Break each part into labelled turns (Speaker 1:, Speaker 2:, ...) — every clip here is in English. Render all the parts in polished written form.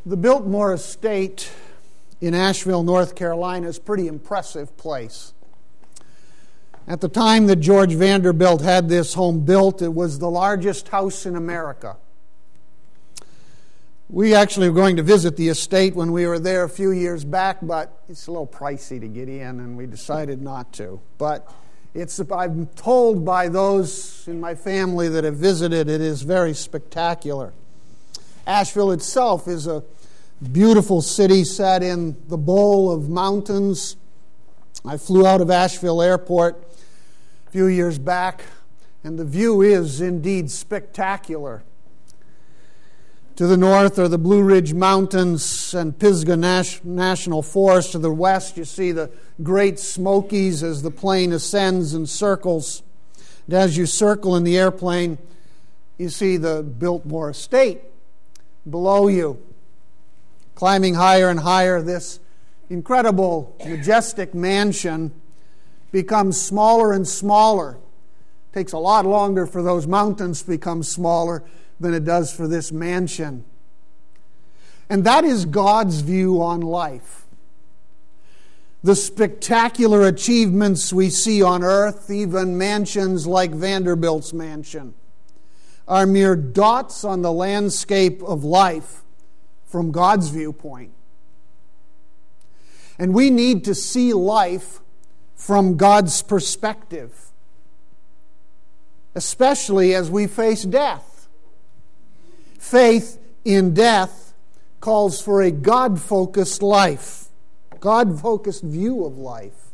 Speaker 1: The Biltmore Estate in Asheville, North Carolina is a pretty impressive place. At the time that George Vanderbilt had this home built, it was the largest house in America. We actually were going to visit the estate when we were there a few years back, but it's a little pricey to get in, and we decided not to. But I'm told by those in my family that have visited, it is very spectacular. Asheville itself is a beautiful city set in the bowl of mountains. I flew out of Asheville Airport a few years back, and the view is indeed spectacular. To the north are the Blue Ridge Mountains and Pisgah National Forest. To the west, you see the Great Smokies as the plane ascends and circles. And as you circle in the airplane, you see the Biltmore Estate below you. Climbing higher and higher, this incredible, majestic mansion becomes smaller and smaller. It takes a lot longer for those mountains to become smaller than it does for this mansion. And that is God's view on life. The spectacular achievements we see on earth, even mansions like Vanderbilt's mansion, are mere dots on the landscape of life from God's viewpoint. And we need to see life from God's perspective, especially as we face death. Faith in death calls for a God-focused life, God-focused view of life.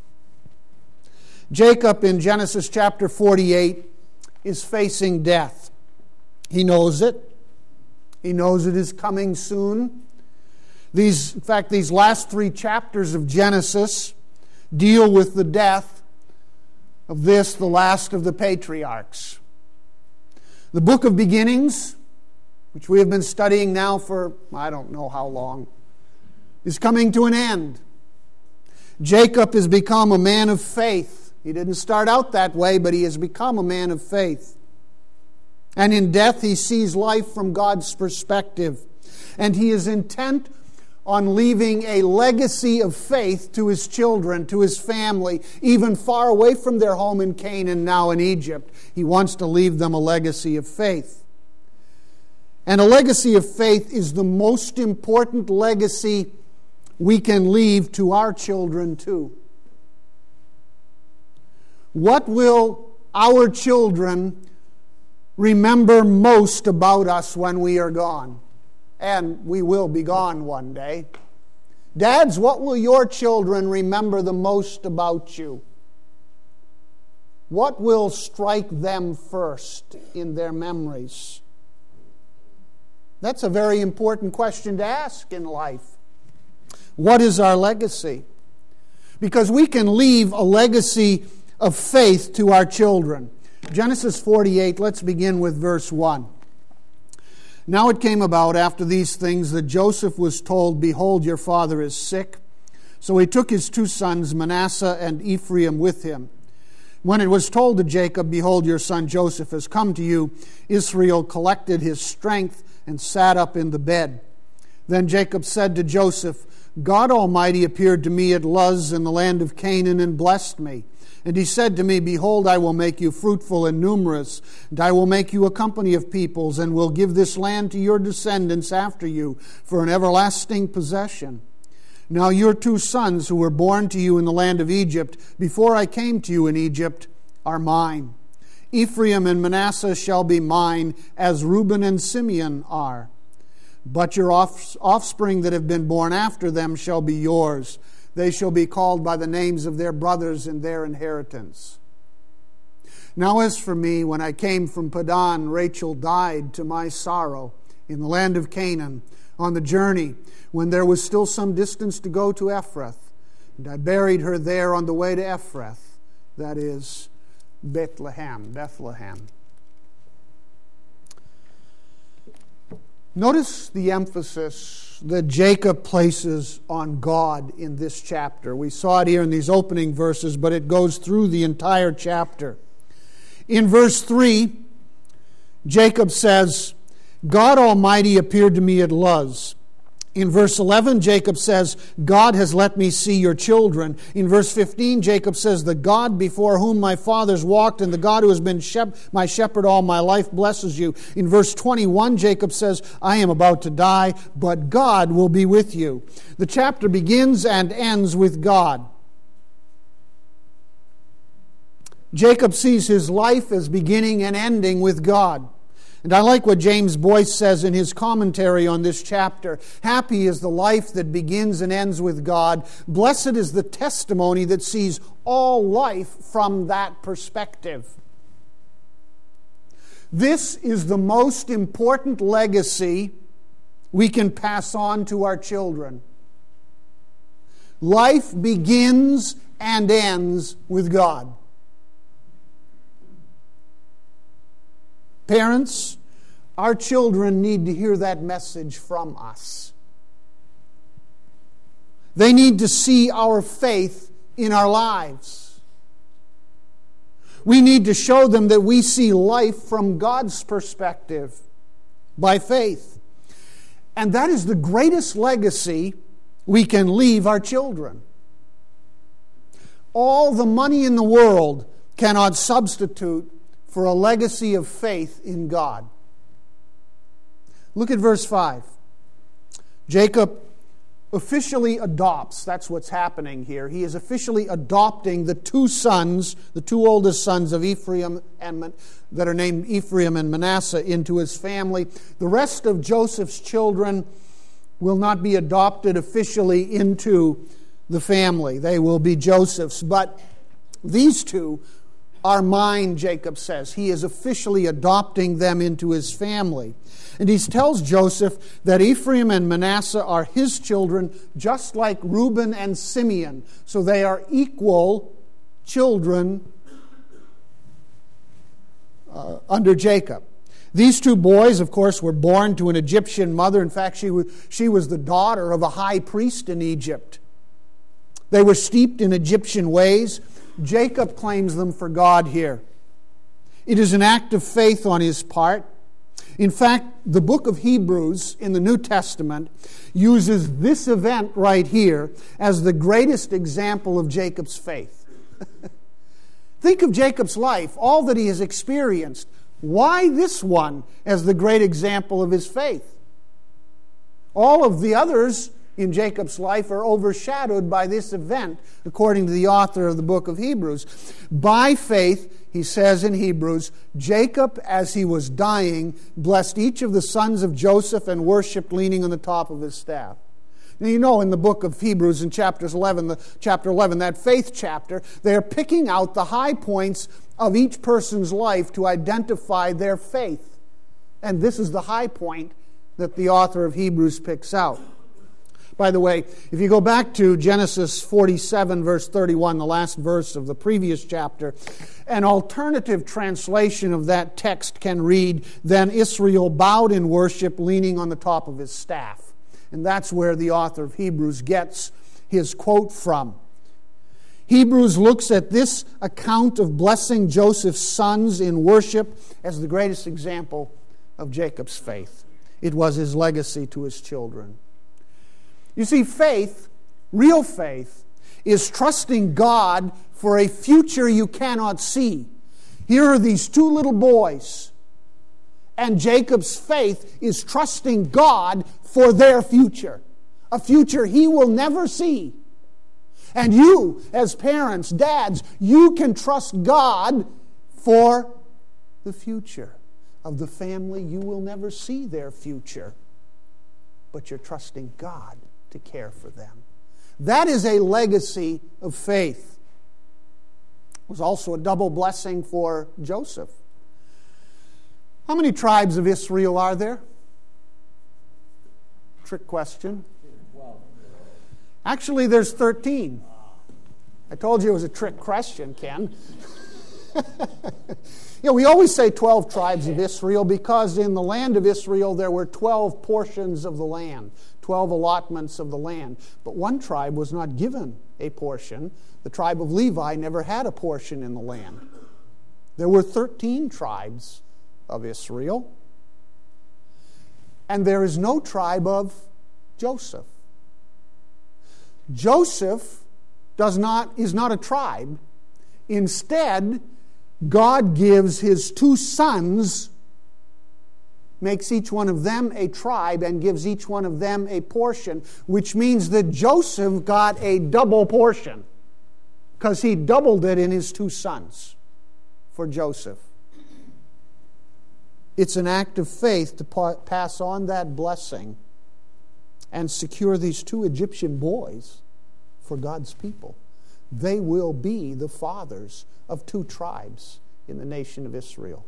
Speaker 1: Jacob in Genesis chapter 48 is facing death. He knows it. He knows it is coming soon. In fact, these last 3 chapters of Genesis deal with the death of the last of the patriarchs. The book of beginnings, which we have been studying now for I don't know how long, is coming to an end. Jacob has become a man of faith. He didn't start out that way, but he has become a man of faith. And in death, he sees life from God's perspective. And he is intent on leaving a legacy of faith to his children, to his family, even far away from their home in Canaan, now in Egypt. He wants to leave them a legacy of faith. And a legacy of faith is the most important legacy we can leave to our children too. What will our children remember most about us when we are gone? And we will be gone one day. Dads, what will your children remember the most about you? What will strike them first in their memories? That's a very important question to ask in life. What is our legacy? Because we can leave a legacy of faith to our children. Genesis 48, let's begin with verse 1. Now it came about after these things that Joseph was told, "Behold, your father is sick." So he took his 2 sons, Manasseh and Ephraim, with him. When it was told to Jacob, "Behold, your son Joseph has come to you," Israel collected his strength and sat up in the bed. Then Jacob said to Joseph, "God Almighty appeared to me at Luz in the land of Canaan and blessed me. And he said to me, Behold, I will make you fruitful and numerous, and I will make you a company of peoples, and will give this land to your descendants after you for an everlasting possession. Now your 2 sons who were born to you in the land of Egypt, before I came to you in Egypt, are mine. Ephraim and Manasseh shall be mine, as Reuben and Simeon are. But your offspring that have been born after them shall be yours. They shall be called by the names of their brothers in their inheritance. Now as for me, when I came from Padan, Rachel died to my sorrow in the land of Canaan, on the journey, when there was still some distance to go to Ephrath. And I buried her there on the way to Ephrath, that is, Bethlehem. Notice the emphasis that Jacob places on God in this chapter. We saw it here in these opening verses, but it goes through the entire chapter. In verse 3, Jacob says, God Almighty appeared to me at Luz In verse 11, Jacob says, God has let me see your children. In verse 15, Jacob says, the God before whom my fathers walked and the God who has been my shepherd all my life blesses you. In verse 21, Jacob says, I am about to die, but God will be with you. The chapter begins and ends with God. Jacob sees his life as beginning and ending with God. And I like what James Boyce says in his commentary on this chapter. Happy is the life that begins and ends with God. Blessed is the testimony that sees all life from that perspective. This is the most important legacy we can pass on to our children. Life begins and ends with God. Parents, our children need to hear that message from us. They need to see our faith in our lives. We need to show them that we see life from God's perspective by faith. And that is the greatest legacy we can leave our children. All the money in the world cannot substitute for a legacy of faith in God. Look at verse 5. Jacob officially adopts. That's what's happening here. He is officially adopting the two oldest sons of Ephraim that are named Ephraim and Manasseh into his family. The rest of Joseph's children will not be adopted officially into the family. They will be Joseph's. But these two are mine, Jacob says. He is officially adopting them into his family. And he tells Joseph that Ephraim and Manasseh are his children, just like Reuben and Simeon. So they are equal children under Jacob. These two boys, of course, were born to an Egyptian mother. In fact, she was the daughter of a high priest in Egypt. They were steeped in Egyptian ways. Jacob claims them for God here. It is an act of faith on his part. In fact, the book of Hebrews in the New Testament uses this event right here as the greatest example of Jacob's faith. Think of Jacob's life, all that he has experienced. Why this one as the great example of his faith? All of the others in Jacob's life are overshadowed by this event, according to the author of the book of Hebrews. By faith, he says in Hebrews, Jacob, as he was dying, blessed each of the sons of Joseph and worshipped leaning on the top of his staff. Now, you know, in the book of Hebrews, in chapter 11, that faith chapter, they're picking out the high points of each person's life to identify their faith. And this is the high point that the author of Hebrews picks out. By the way, if you go back to Genesis 47, verse 31, the last verse of the previous chapter, an alternative translation of that text can read, Then Israel bowed in worship, leaning on the top of his staff. And that's where the author of Hebrews gets his quote from. Hebrews looks at this account of blessing Joseph's sons in worship as the greatest example of Jacob's faith. It was his legacy to his children. You see, faith, real faith, is trusting God for a future you cannot see. Here are these two little boys, and Jacob's faith is trusting God for their future, a future he will never see. And you, as parents, dads, you can trust God for the future of the family. You will never see their future, but you're trusting God to care for them. That is a legacy of faith. It was also a double blessing for Joseph. How many tribes of Israel are there? Trick question. Actually, there's 13. I told you it was a trick question, Ken. We always say 12 tribes of Israel because in the land of Israel there were 12 portions of the land, 12 allotments of the land. But one tribe was not given a portion. The tribe of Levi never had a portion in the land. There were 13 tribes of Israel. And there is no tribe of Joseph. Joseph is not a tribe. Instead, God gives his two sons, makes each one of them a tribe, and gives each one of them a portion, which means that Joseph got a double portion, because he doubled it in his two sons for Joseph. It's an act of faith to pass on that blessing and secure these two Egyptian boys for God's people. They will be the fathers of two tribes in the nation of Israel.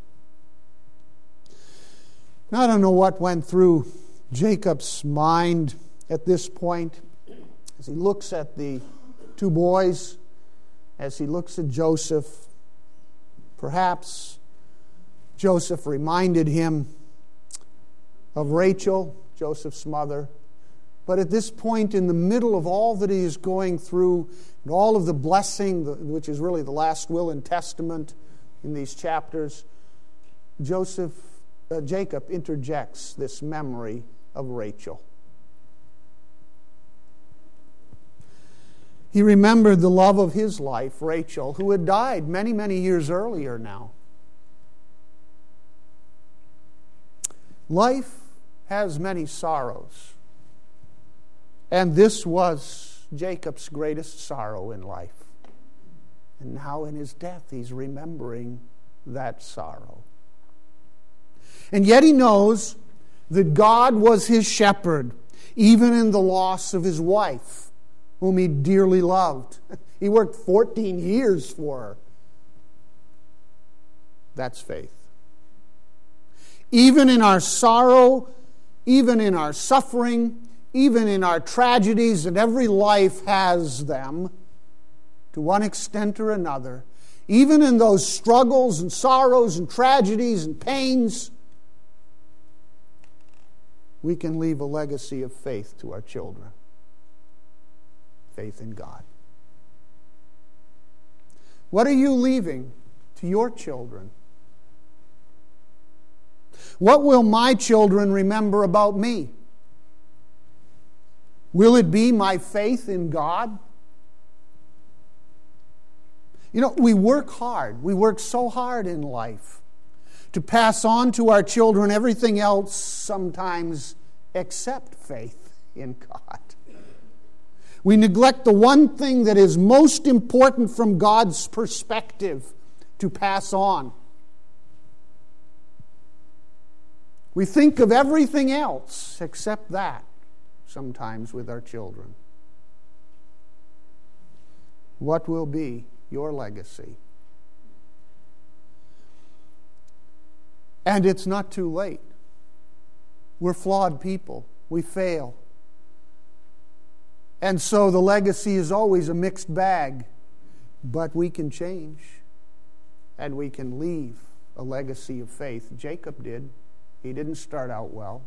Speaker 1: Now, I don't know what went through Jacob's mind at this point as he looks at the two boys, as he looks at Joseph. Perhaps Joseph reminded him of Rachel, Joseph's mother. But at this point, in the middle of all that he is going through, and all of the blessing, which is really the last will and testament in these chapters, Jacob interjects this memory of Rachel. He remembered the love of his life, Rachel, who had died many, many years earlier now. Life has many sorrows, and this was Jacob's greatest sorrow in life. And now in his death, he's remembering that sorrow. And yet he knows that God was his shepherd, even in the loss of his wife, whom he dearly loved. He worked 14 years for her. That's faith. Even in our sorrow, even in our suffering, even in our tragedies, and every life has them to one extent or another, even in those struggles and sorrows and tragedies and pains, we can leave a legacy of faith to our children. Faith in God. What are you leaving to your children? What will my children remember about me? Will it be my faith in God? You know, we work hard. We work so hard in life to pass on to our children everything else sometimes except faith in God. We neglect the one thing that is most important from God's perspective to pass on. We think of everything else except that sometimes with our children. What will be your legacy? And it's not too late. We're flawed people. We fail. And so the legacy is always a mixed bag. But we can change. And we can leave a legacy of faith. Jacob did. He didn't start out well.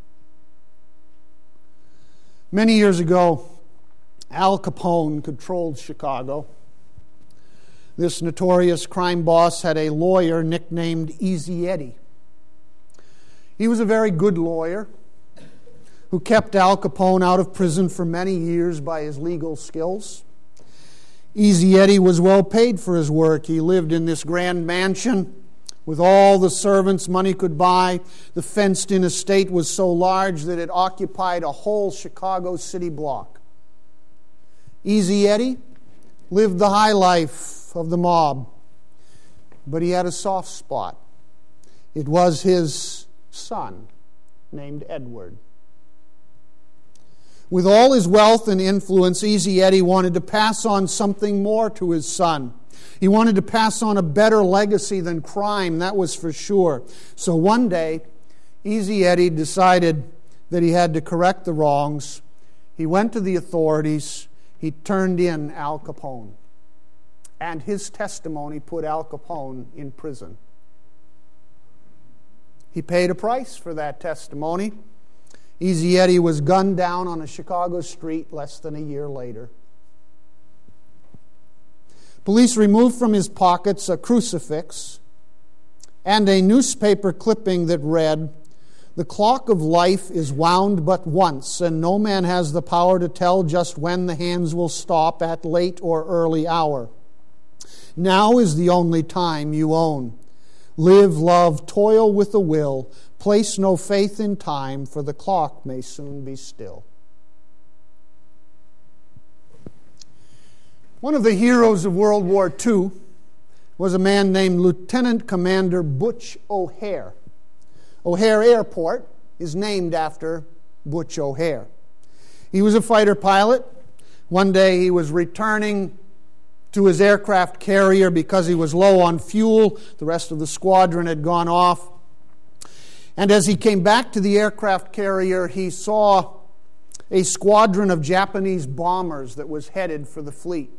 Speaker 1: Many years ago, Al Capone controlled Chicago. This notorious crime boss had a lawyer nicknamed Easy Eddie. He was a very good lawyer who kept Al Capone out of prison for many years by his legal skills. Easy Eddie was well paid for his work. He lived in this grand mansion with all the servants money could buy. The fenced-in estate was so large that it occupied a whole Chicago city block. Easy Eddie lived the high life of the mob, but he had a soft spot. It was his son, named Edward. With all his wealth and influence, Easy Eddie wanted to pass on something more to his son. He wanted to pass on a better legacy than crime, that was for sure. So one day, Easy Eddie decided that he had to correct the wrongs. He went to the authorities. He turned in Al Capone. And his testimony put Al Capone in prison. He paid a price for that testimony. Easy Eddie was gunned down on a Chicago street less than a year later. Police removed from his pockets a crucifix and a newspaper clipping that read, The clock of life is wound but once, and no man has the power to tell just when the hands will stop at late or early hour. Now is the only time you own. Live, love, toil with a will. Place no faith in time, for the clock may soon be still. One of the heroes of World War II was a man named Lieutenant Commander Butch O'Hare. O'Hare Airport is named after Butch O'Hare. He was a fighter pilot. One day he was returning to his aircraft carrier because he was low on fuel. The rest of the squadron had gone off. And as he came back to the aircraft carrier, he saw a squadron of Japanese bombers that was headed for the fleet.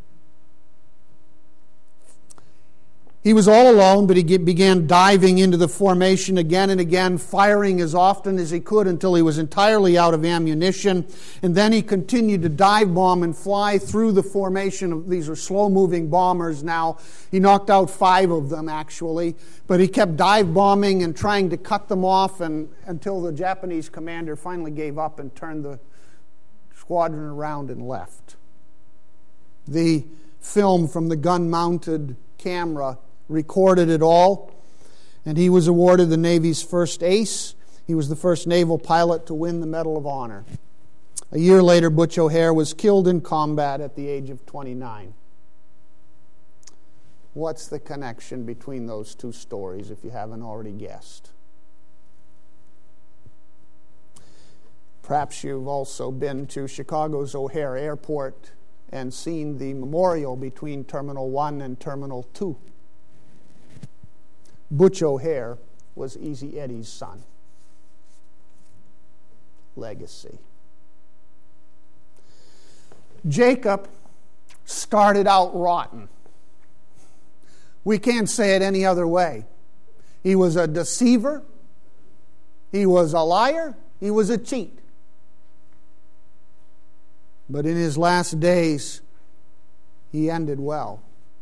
Speaker 1: He was all alone, but he began diving into the formation again and again, firing as often as he could until he was entirely out of ammunition. And then he continued to dive bomb and fly through the formation. These are slow-moving bombers now. He knocked out 5 of them, actually. But he kept dive bombing and trying to cut them off until the Japanese commander finally gave up and turned the squadron around and left. The film from the gun-mounted camera recorded it all, and he was awarded the Navy's first ace. He was the first naval pilot to win the Medal of Honor. A year later, Butch O'Hare was killed in combat at the age of 29. What's the connection between those two stories, if you haven't already guessed? Perhaps you've also been to Chicago's O'Hare Airport and seen the memorial between Terminal 1 and Terminal 2. Butch O'Hare was Easy Eddie's son. Legacy. Jacob started out rotten. We can't say it any other way. He was a deceiver. He was a liar. He was a cheat. But in his last days, he ended well.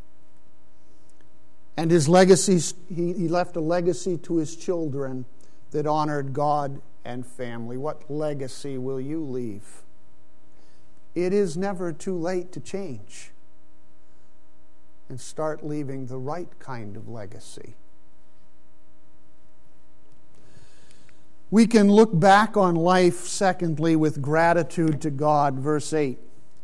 Speaker 1: And his legacy, he left a legacy to his children that honored God and family. What legacy will you leave? It is never too late to change and start leaving the right kind of legacy. We can look back on life, secondly, with gratitude to God. Verse 8.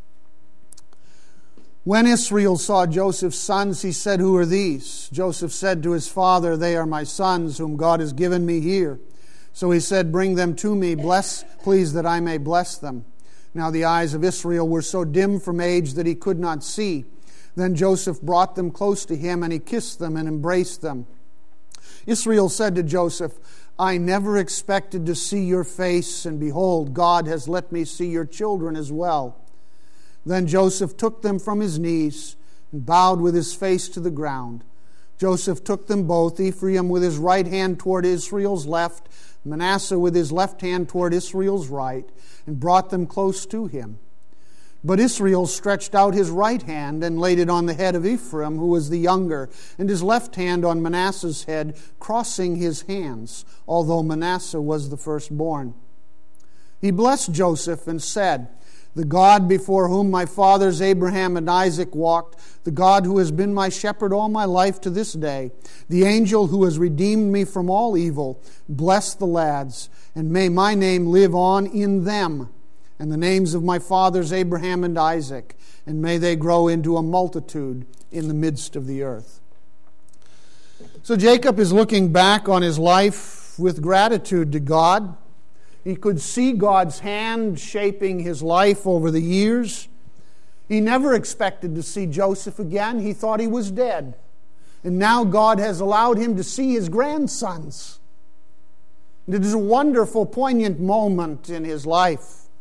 Speaker 1: When Israel saw Joseph's sons, he said, "Who are these?" Joseph said to his father, "They are my sons, whom God has given me here." So he said, "Bring them to me, please, that I may bless them." Now the eyes of Israel were so dim from age that he could not see. Then Joseph brought them close to him, and he kissed them and embraced them. Israel said to Joseph, "I never expected to see your face, and behold, God has let me see your children as well." Then Joseph took them from his knees and bowed with his face to the ground. Joseph took them both, Ephraim with his right hand toward Israel's left, Manasseh with his left hand toward Israel's right, and brought them close to him. But Israel stretched out his right hand and laid it on the head of Ephraim, who was the younger, and his left hand on Manasseh's head, crossing his hands, although Manasseh was the firstborn. He blessed Joseph and said, "The God before whom my fathers Abraham and Isaac walked, the God who has been my shepherd all my life to this day, the angel who has redeemed me from all evil, bless the lads, and may my name live on in them, and the names of my fathers Abraham and Isaac, and may they grow into a multitude in the midst of the earth." So Jacob is looking back on his life with gratitude to God. He could see God's hand shaping his life over the years. He never expected to see Joseph again. He thought he was dead. And now God has allowed him to see his grandsons. It is a wonderful, poignant moment in his life.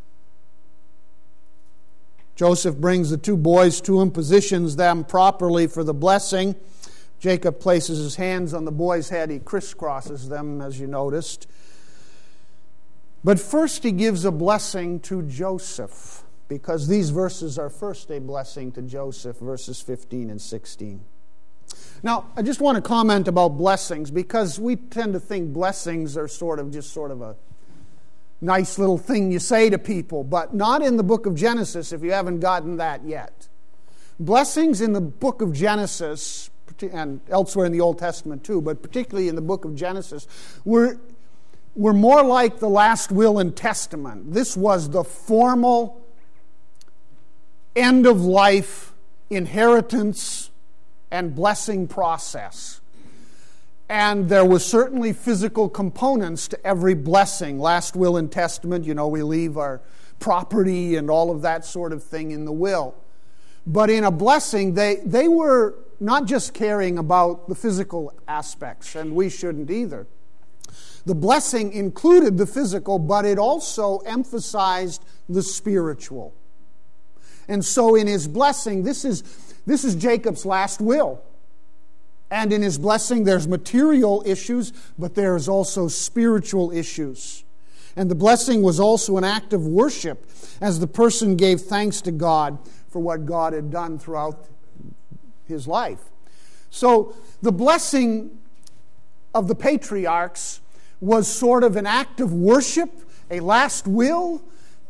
Speaker 1: Joseph brings the 2 boys to him, positions them properly for the blessing. Jacob places his hands on the boy's head. He crisscrosses them, as you noticed. But first he gives a blessing to Joseph, because these verses are first a blessing to Joseph, verses 15 and 16. Now, I just want to comment about blessings, because we tend to think blessings are sort of a nice little thing you say to people, but not in the book of Genesis if you haven't gotten that yet. Blessings in the book of Genesis, and elsewhere in the Old Testament too, but particularly in the book of Genesis, were more like the last will and testament. This was the formal end-of-life inheritance and blessing process. And there was certainly physical components to every blessing. Last will and testament, we leave our property and all of that sort of thing in the will. But in a blessing, they were not just caring about the physical aspects, and we shouldn't either. The blessing included the physical, but it also emphasized the spiritual. And so in his blessing, this is Jacob's last will. And in his blessing, there's material issues, but there's also spiritual issues. And the blessing was also an act of worship as the person gave thanks to God for what God had done throughout his life. So the blessing of the patriarchs was sort of an act of worship, a last will,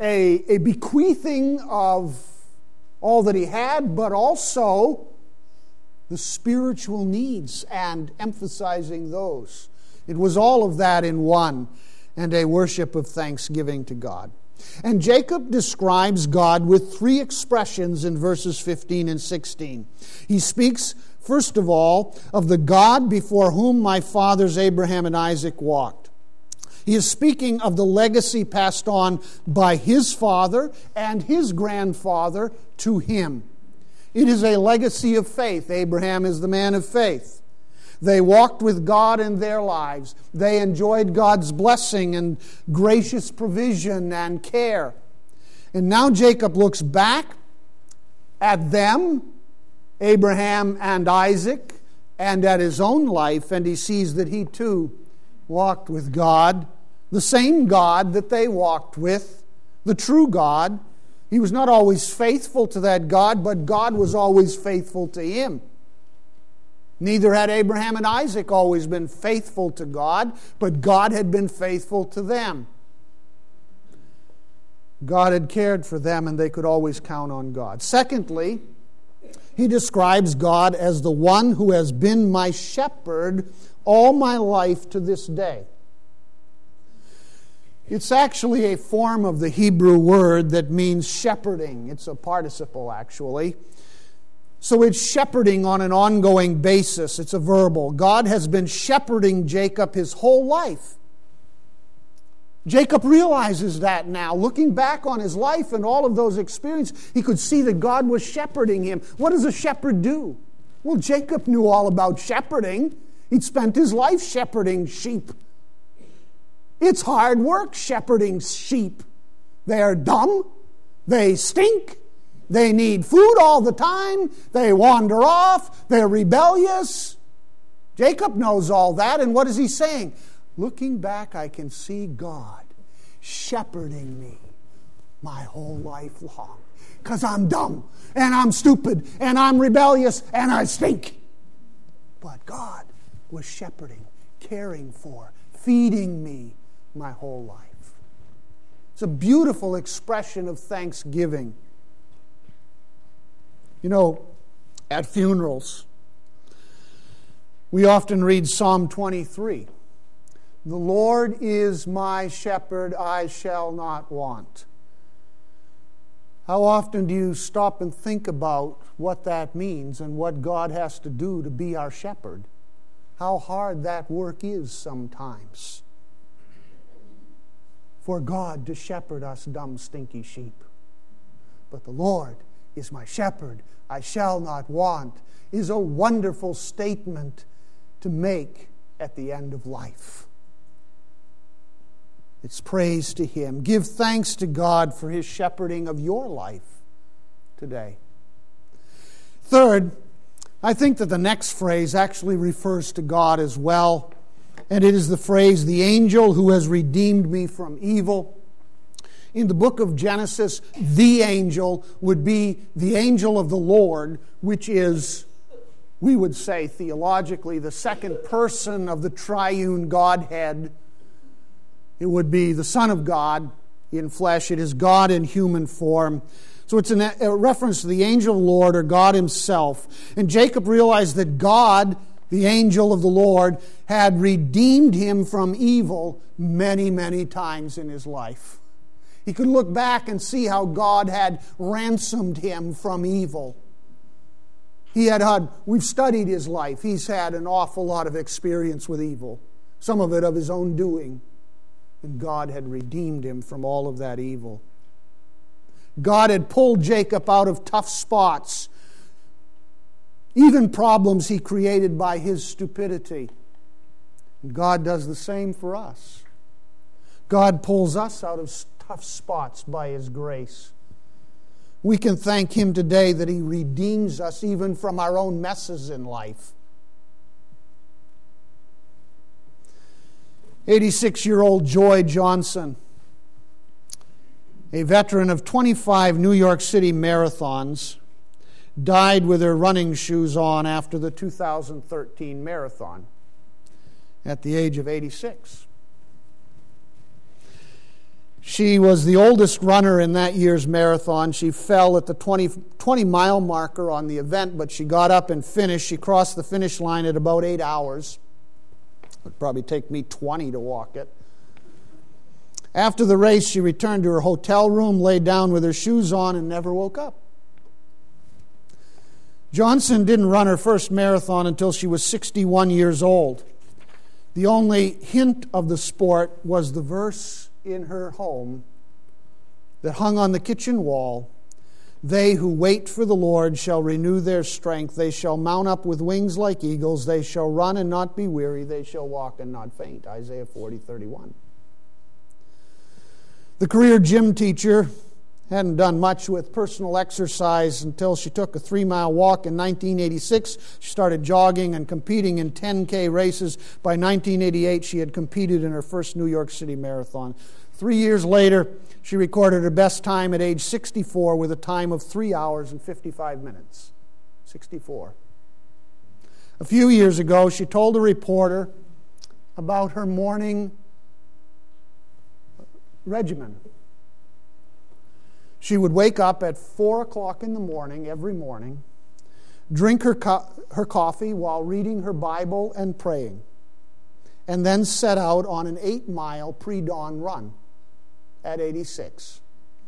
Speaker 1: a bequeathing of all that he had, but also the spiritual needs and emphasizing those. It was all of that in one, and a worship of thanksgiving to God. And Jacob describes God with three expressions in verses 15 and 16. He speaks, first of all, of the God before whom my fathers Abraham and Isaac walked. He is speaking of the legacy passed on by his father and his grandfather to him. It is a legacy of faith. Abraham is the man of faith. They walked with God in their lives. They enjoyed God's blessing and gracious provision and care. And now Jacob looks back at them, Abraham and Isaac, and at his own life, and he sees that he too walked with God, the same God that they walked with, the true God. He was not always faithful to that God, but God was always faithful to him. Neither had Abraham and Isaac always been faithful to God, but God had been faithful to them. God had cared for them, and they could always count on God. Secondly, he describes God as the one who has been my shepherd all my life to this day. It's actually a form of the Hebrew word that means shepherding. It's a participle, actually. So it's shepherding on an ongoing basis. It's a verbal. God has been shepherding Jacob his whole life. Jacob realizes that now. Looking back on his life and all of those experiences, he could see that God was shepherding him. What does a shepherd do? Well, Jacob knew all about shepherding. He'd spent his life shepherding sheep. It's hard work shepherding sheep. They're dumb. They stink. They need food all the time. They wander off. They're rebellious. Jacob knows all that, and what is he saying? Looking back, I can see God shepherding me my whole life long. Because I'm dumb, and I'm stupid, and I'm rebellious, and I stink. But God was shepherding, caring for, feeding me my whole life. It's a beautiful expression of thanksgiving. At funerals, we often read Psalm 23. The Lord is my shepherd, I shall not want. How often do you stop and think about what that means and what God has to do to be our shepherd? How hard that work is sometimes. For God to shepherd us dumb, stinky sheep. But the Lord is my shepherd, I shall not want, is a wonderful statement to make at the end of life. It's praise to Him. Give thanks to God for His shepherding of your life today. Third, I think that the next phrase actually refers to God as well, and it is the phrase, the angel who has redeemed me from evil. In the book of Genesis, the angel would be the angel of the Lord, which is we would say theologically, the second person of the triune Godhead. It would be the Son of God in flesh. It is God in human form. So it's a reference to the angel of the Lord, or God himself. And Jacob realized that God, the angel of the Lord, had redeemed him from evil many, many times in his life. He could look back and see how God had ransomed him from evil. We've studied his life. He's had an awful lot of experience with evil, some of it of his own doing. And God had redeemed him from all of that evil. God had pulled Jacob out of tough spots, even problems he created by his stupidity. And God does the same for us. God pulls us out of tough spots by his grace. We can thank him today that he redeems us even from our own messes in life. 86-year-old Joy Johnson, a veteran of 25 New York City marathons, died with her running shoes on after the 2013 marathon at the age of 86. She was the oldest runner in that year's marathon. She fell at the 20-mile marker on the event, but she got up and finished. She crossed the finish line at about 8 hours. It would probably take me 20 to walk it. After the race, she returned to her hotel room, laid down with her shoes on, and never woke up. Johnson didn't run her first marathon until she was 61 years old. The only hint of the sport was the verse in her home that hung on the kitchen wall. They who wait for the Lord shall renew their strength. They shall mount up with wings like eagles. They shall run and not be weary. They shall walk and not faint. Isaiah 40:31. The career gym teacher hadn't done much with personal exercise until she took a 3-mile walk in 1986. She started jogging and competing in 10K races. By 1988, she had competed in her first New York City marathon. 3 years later, she recorded her best time at age 64 with a time of 3 hours and 55 minutes. 64. A few years ago, she told a reporter about her morning regimen. She would wake up at 4 o'clock in the morning every morning, drink her coffee while reading her Bible and praying, and then set out on an 8-mile pre-dawn run at 86.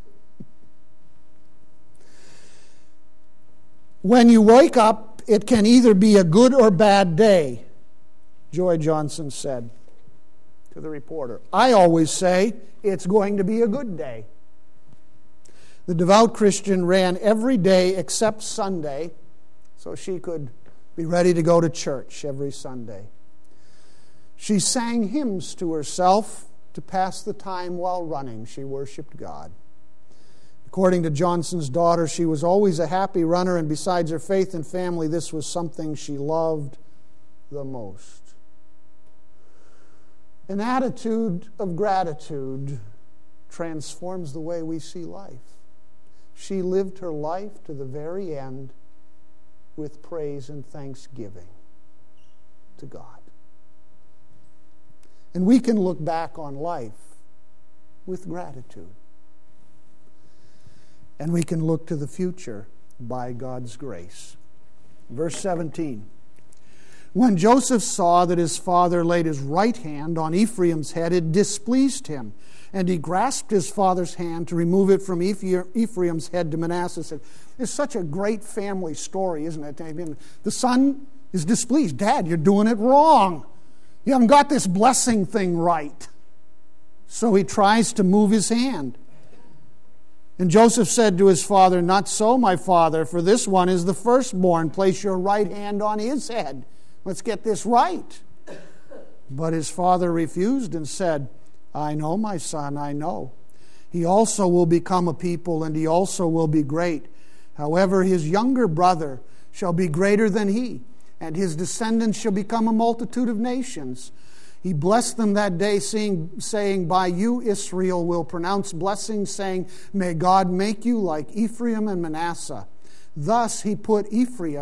Speaker 1: When you wake up, it can either be a good or bad day, Joy Johnson said to the reporter. I always say it's going to be a good day. The devout Christian ran every day except Sunday, so she could be ready to go to church every Sunday. She sang hymns to herself to pass the time while running. She worshiped God. According to Johnson's daughter, she was always a happy runner, and besides her faith and family, this was something she loved the most. An attitude of gratitude transforms the way we see life. She lived her life to the very end with praise and thanksgiving to God. And we can look back on life with gratitude. And we can look to the future by God's grace. Verse 17. When Joseph saw that his father laid his right hand on Ephraim's head, it displeased him. And he grasped his father's hand to remove it from Ephraim's head to Manasseh's head. It's such a great family story, isn't it? I mean, the son is displeased. Dad, you're doing it wrong. You haven't got this blessing thing right. So he tries to move his hand. And Joseph said to his father, Not so, my father, for this one is the firstborn. Place your right hand on his head. Let's get this right. But his father refused and said, I know, my son, I know. He also will become a people, and he also will be great. However, his younger brother shall be greater than he, and his descendants shall become a multitude of nations. He blessed them that day, saying, By you Israel will pronounce blessings, saying, May God make you like Ephraim and Manasseh. Thus he put Ephraim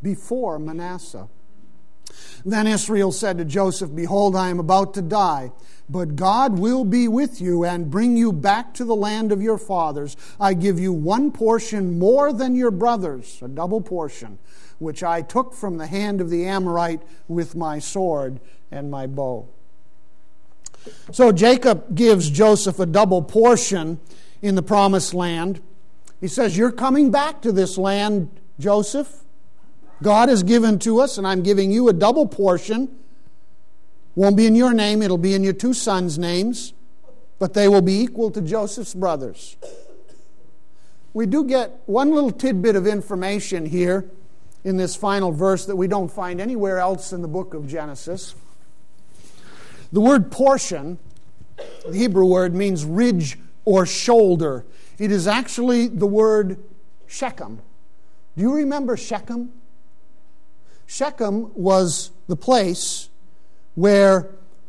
Speaker 1: before Manasseh. Then Israel said to Joseph, "Behold, I am about to die, but God will be with you and bring you back to the land of your fathers. I give you one portion more than your brothers, a double portion, which I took from the hand of the Amorite with my sword and my bow." So Jacob gives Joseph a double portion in the promised land. He says, "You're coming back to this land, Joseph. God has given to us, and I'm giving you a double portion. Won't be in your name, it'll be in your two sons' names, but they will be equal to Joseph's brothers." We do get one little tidbit of information here in this final verse that we don't find anywhere else in the book of Genesis. The word portion, the Hebrew word, means ridge or shoulder. It is actually the word Shechem. Do you remember Shechem? Shechem was the place where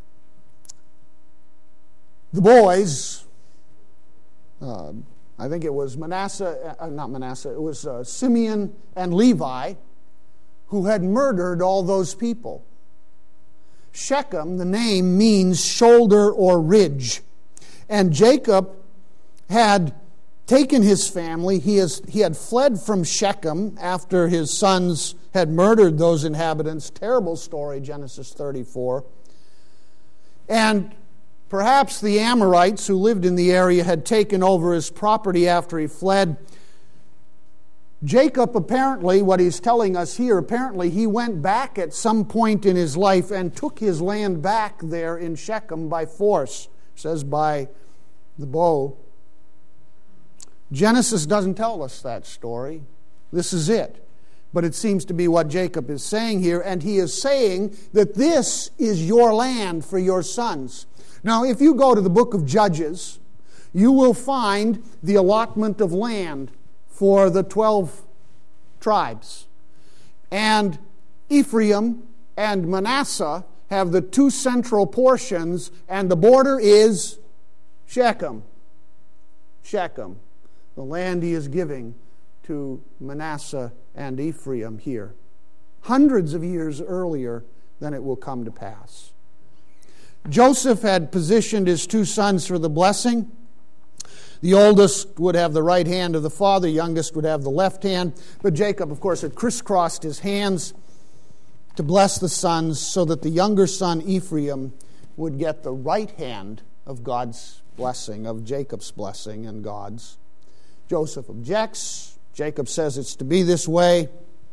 Speaker 1: the boys, I think it was it was Simeon and Levi, who had murdered all those people. Shechem, the name, means shoulder or ridge. And Jacob had taken his family. He had fled from Shechem after his sons had murdered those inhabitants. Terrible story, Genesis 34. And perhaps the Amorites who lived in the area had taken over his property after he fled. Jacob, apparently, what he's telling us here, apparently he went back at some point in his life and took his land back there in Shechem by force. It says by the bow. Genesis doesn't tell us that story. This is it. But it seems to be what Jacob is saying here, and he is saying that this is your land for your sons. Now, if you go to the book of Judges, you will find the allotment of land for the 12 tribes. And Ephraim and Manasseh have the two central portions, and the border is Shechem. Shechem, the land he is giving to Manasseh and Ephraim here, hundreds of years earlier than it will come to pass. Joseph had positioned his two sons for the blessing. The oldest would have the right hand of the father, the youngest would have the left hand. But Jacob, of course, had crisscrossed his hands to bless the sons so that the younger son, Ephraim, would get the right hand of God's blessing, of Jacob's blessing and God's. Joseph objects. Jacob says it's to be this way.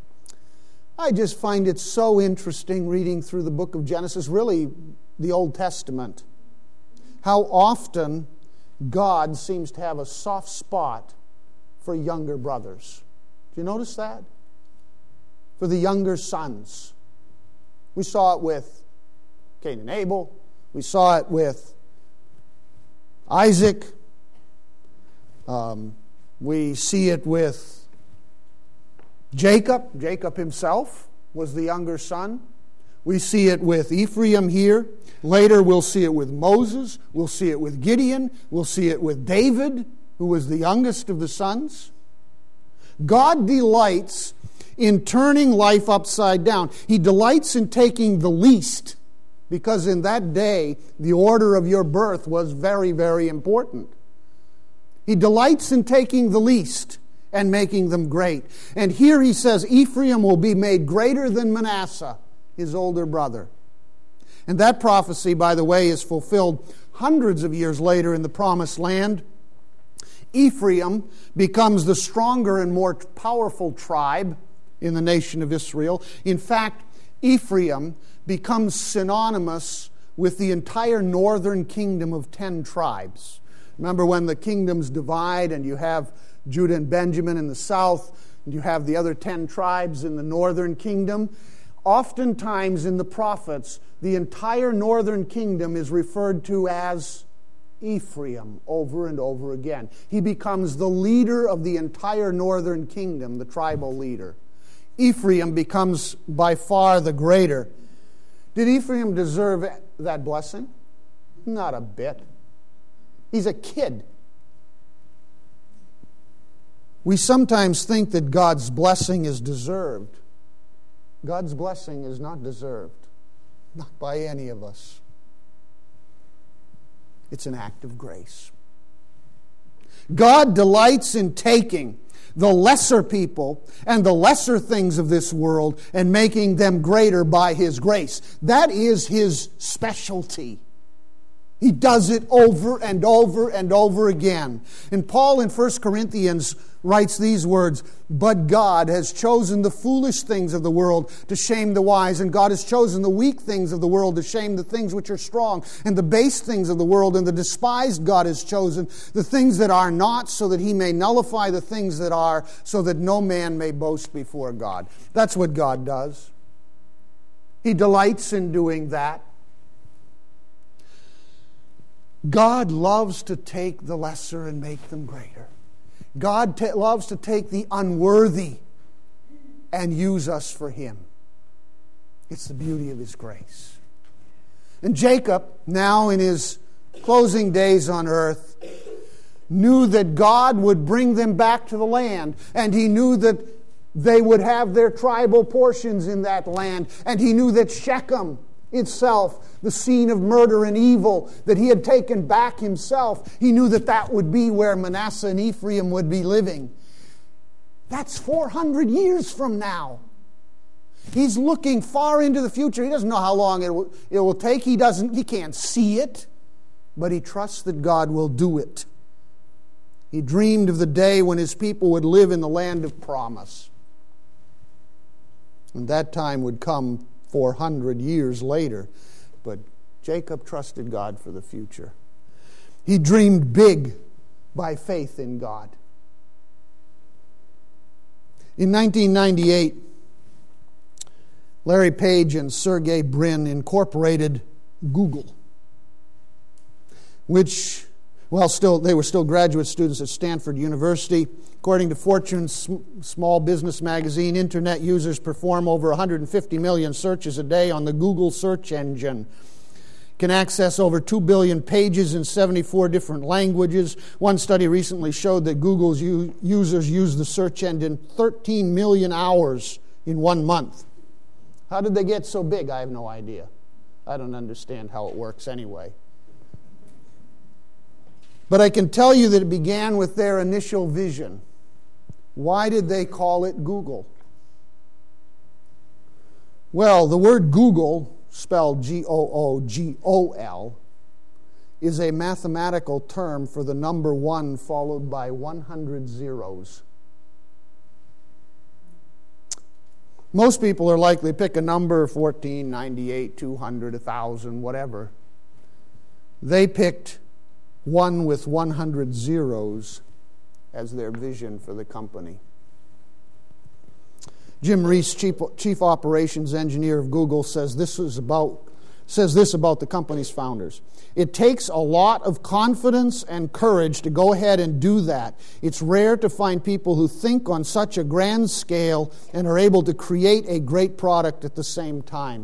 Speaker 1: I just find it so interesting reading through the book of Genesis, really the Old Testament, how often God seems to have a soft spot for younger brothers. Do you notice that? For the younger sons. We saw it with Cain and Abel. We saw it with Isaac. We see it with Jacob. Jacob himself was the younger son. We see it with Ephraim here. Later we'll see it with Moses. We'll see it with Gideon. We'll see it with David, who was the youngest of the sons. God delights in turning life upside down. He delights in taking the least, because in that day the order of your birth was very, very important. He delights in taking the least and making them great. And here he says Ephraim will be made greater than Manasseh, his older brother. And that prophecy, by the way, is fulfilled hundreds of years later in the Promised Land. Ephraim becomes the stronger and more powerful tribe in the nation of Israel. In fact, Ephraim becomes synonymous with the entire northern kingdom of 10 tribes. Remember when the kingdoms divide and you have Judah and Benjamin in the south, and you have the other 10 tribes in the northern kingdom? Oftentimes in the prophets, the entire northern kingdom is referred to as Ephraim over and over again. He becomes the leader of the entire northern kingdom, the tribal leader. Ephraim becomes by far the greater. Did Ephraim deserve that blessing? Not a bit. He's a kid. We sometimes think that God's blessing is deserved. God's blessing is not deserved, not by any of us. It's an act of grace. God delights in taking the lesser people and the lesser things of this world and making them greater by His grace. That is His specialty. He does it over and over and over again. And Paul in 1 Corinthians writes these words, "But God has chosen the foolish things of the world to shame the wise, and God has chosen the weak things of the world to shame the things which are strong, and the base things of the world and the despised God has chosen, the things that are not, so that He may nullify the things that are, so that no man may boast before God." That's what God does. He delights in doing that. God loves to take the lesser and make them greater. God loves to take the unworthy and use us for Him. It's the beauty of His grace. And Jacob, now in his closing days on earth, knew that God would bring them back to the land, and he knew that they would have their tribal portions in that land, and he knew that Shechem itself, the scene of murder and evil that he had taken back himself, he knew that that would be where Manasseh and Ephraim would be living. That's 400 years from now. He's looking far into the future. He doesn't know how long it will take. He can't see it, but he trusts that God will do it. He dreamed of the day when his people would live in the land of promise. And that time would come 400 years later. But Jacob trusted God for the future. He dreamed big by faith in God. In 1998, Larry Page and Sergey Brin incorporated Google, which, they were still graduate students at Stanford University. According to Fortune's small business magazine, Internet users perform over 150 million searches a day on the Google search engine. Can access over 2 billion pages in 74 different languages. One study recently showed that Google's users use the search engine 13 million hours in 1 month. How did they get so big? I have no idea. I don't understand how it works anyway. But I can tell you that it began with their initial vision. Why did they call it Google? Well, the word Google, spelled Googol, is a mathematical term for the number 1 followed by 100 zeros. Most people are likely to pick a number, 14, 98, 200, 1,000, whatever. They picked 1 with 100 zeros as their vision for the company. Jim Reese, chief operations engineer of Google, says this about the company's founders. It takes a lot of confidence and courage to go ahead and do that. It's rare to find people who think on such a grand scale and are able to create a great product at the same time.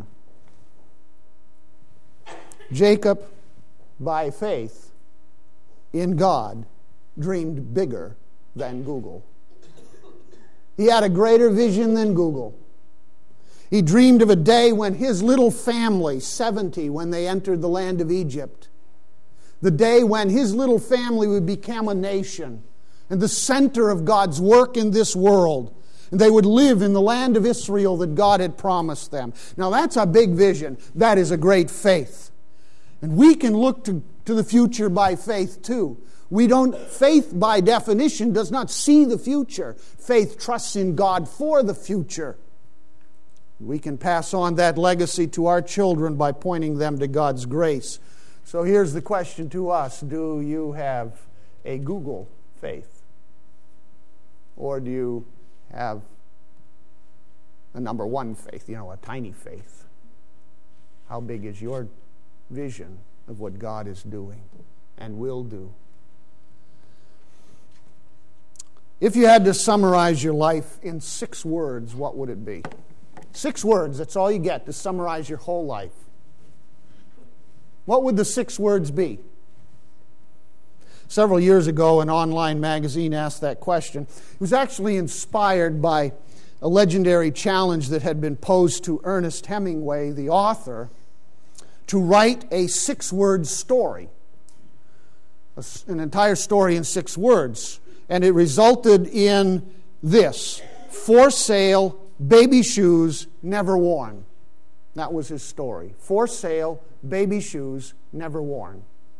Speaker 1: Jacob, by faith in God, dreamed bigger than Google. He had a greater vision than Google. He dreamed of a day when his little family, 70 when they entered the land of Egypt, the day when his little family would become a nation and the center of God's work in this world, and they would live in the land of Israel that God had promised them. Now that's a big vision. That is a great faith. And we can look to the future by faith too. Faith by definition does not see the future. Faith trusts in God for the future. We can pass on that legacy to our children by pointing them to God's grace. So here's the question to us. Do you have a Google faith? Or do you have a number 1 faith, a tiny faith? How big is your vision of what God is doing and will do? If you had to summarize your life in 6 words, what would it be? 6 words, that's all you get to summarize your whole life. What would the 6 words be? Several years ago, an online magazine asked that question. It was actually inspired by a legendary challenge that had been posed to Ernest Hemingway, the author, to write a 6-word story, an entire story in 6 words. And it resulted in this: for sale, baby shoes never worn. That was his story. For sale, baby shoes never worn.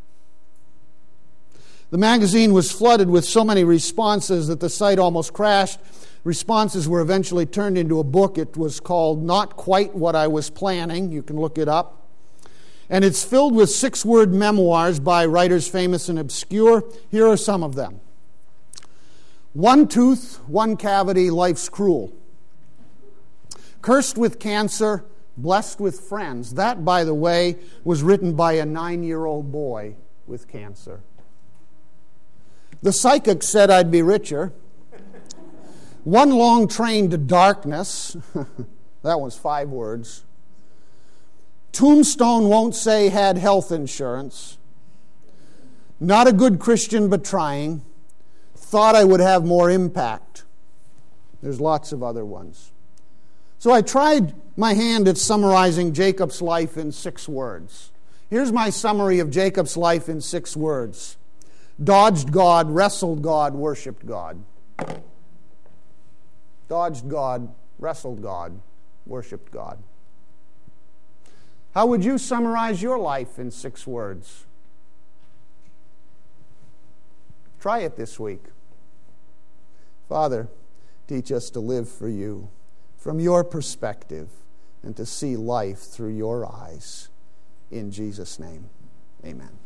Speaker 1: The magazine was flooded with so many responses that the site almost crashed. Responses were eventually turned into a book. It was called Not Quite What I Was Planning. You can look it up. And it's filled with 6-word memoirs by writers famous and obscure. Here are some of them. 1 tooth, 1 cavity, life's cruel. Cursed with cancer, blessed with friends. That, by the way, was written by a 9-year-old boy with cancer. The psychic said I'd be richer. 1 long train to darkness. That was 5 words. Tombstone won't say had health insurance. Not a good Christian but trying. Thought I would have more impact. There's lots of other ones. So I tried my hand at summarizing Jacob's life in 6 words. Here's my summary of Jacob's life in 6 words. Dodged God, wrestled God, worshipped God. Dodged God, wrestled God, worshipped God. How would you summarize your life in 6 words? Try it this week. Father, teach us to live for you, from your perspective, and to see life through your eyes. In Jesus' name, amen.